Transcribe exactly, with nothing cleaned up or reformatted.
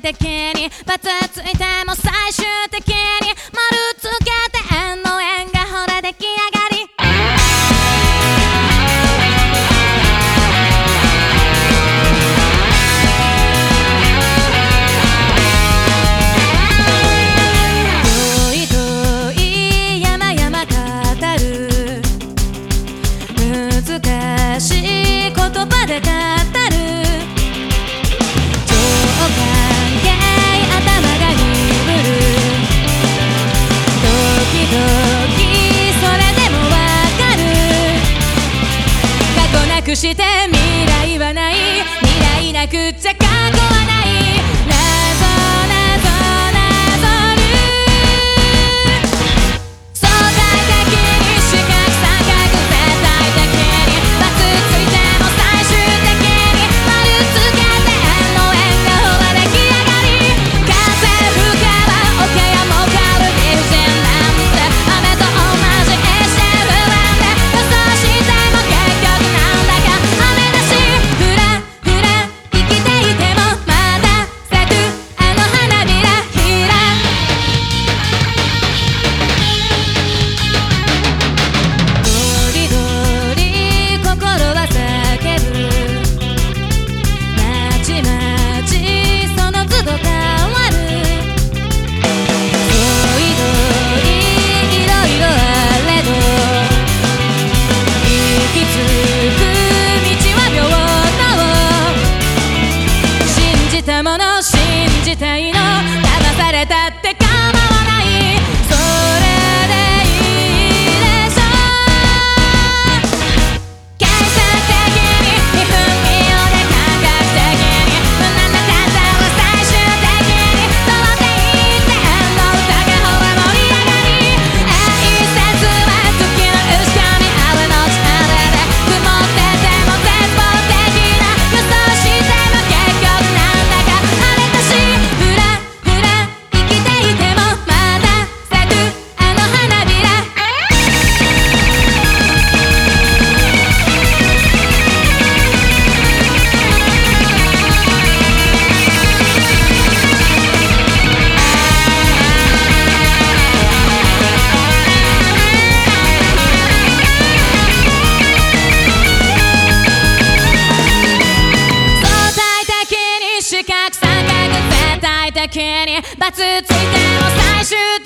的にバツついても最終的に丸つけて円の円がほら出来上がり遠い遠い山々語る難しい言葉で語るなくして未来はない未来なくっちゃ過去はない謎謎謎る相対的に四角三角絶対的にバツついても最終的に丸つけて円の円がほら出来上がり風吹けば桶やもかる理不尽なんて雨と同じエシェルランで予想しても結局なんだ信じたいの騙されたって構わないそれでいいでしょう計算的ににふん秒で感覚的に無難な数は最終的に通っていって円の歌がほら盛り上がり演説は時の後ろにあるの力で曇ってても絶望的な予想しても結局なんだか四角三角絶対的にバツついても最終的に